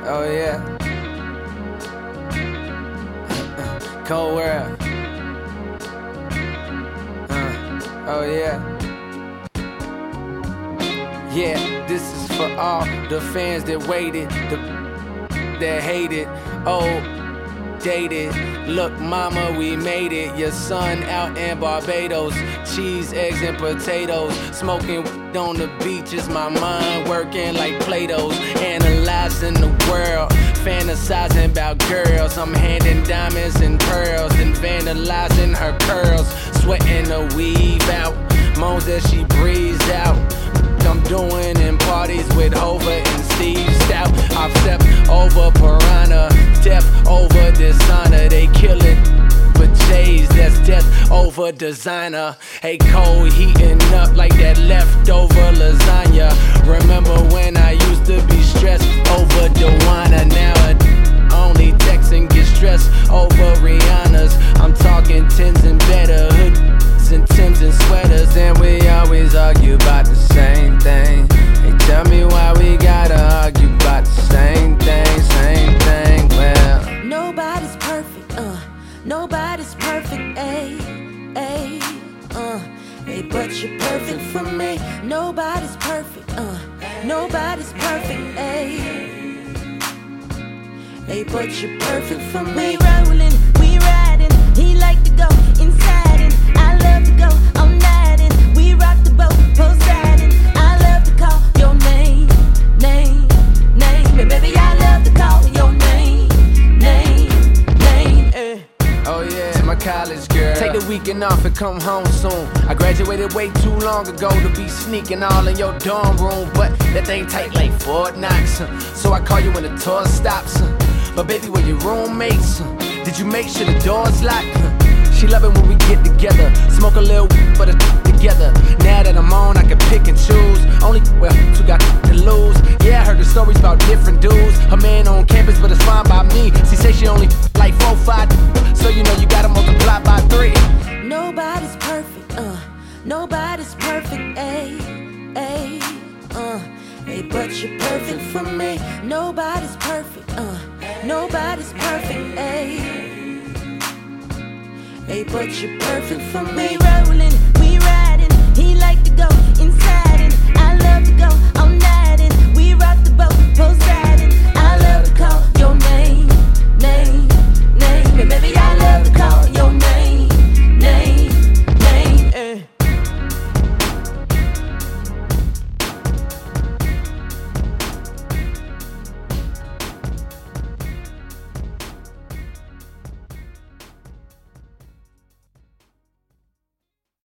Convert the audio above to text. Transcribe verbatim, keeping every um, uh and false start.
Oh yeah. Cold world. Uh, oh yeah. Yeah, this is for all the fans that waited, the that hated, oh, dated. Look, mama, we made it. Your son out in Barbados. Cheese, eggs, and potatoes. Smoking on the beach is my mind working like Play-Dohs. Analyzing the world, fantasizing about girls. I'm handing diamonds and pearls and vandalizing her curls. Sweating the weave out, moans as she breathes out. I'm doing in parties with Hova and Steve Stout. I've stepped over Piranha, step over dishonor. They kill it for J's, that's death over designer. Hey, cold heating up like that leftover lasagna. Remember when I used to be stressed over Dewana? Now I only text and get stressed over Rihanna's. I'm talking tens and better, hoods and Timbs and sweaters. And we always argue about the same thing. Hey, tell me why we gotta argue about the same thing, same thing. Well, nobody's perfect, uh, nobody's perfect, ayy, ayy, uh, hey, but you're perfect for me. Nobody's perfect, uh, nobody's perfect, ayy, hey, but you're perfect for me. We rollin', we riding, he like to go inside and I love to go all night and we rock the boat, Poseidon. I love to call your name, name, name, but baby I love to call your name, name, name, eh. oh yeah, my college girl. Take the weekend off and come home soon. I graduated way too long ago to be sneaking all in your dorm room, but that thing tight like Fort Knox. So I call you when the tour stops. But baby, were your roommates? Did you make sure the doors locked? She love it when we get together, smoke a little but a together. Now that I'm on, I can pick and choose. Only well, two got to lose. Yeah, I heard the stories about different dudes. Her man on campus, but it's fine by me. She say she only like four, five, so you know you gotta multiply by three. Nobody's perfect, uh, nobody's perfect, ayy, ayy, uh, hey, but you're perfect for me. Nobody's perfect, uh, nobody's perfect, ayy. Hey, but you're perfect for me. We rollin', we riding, he like to go inside and I love to go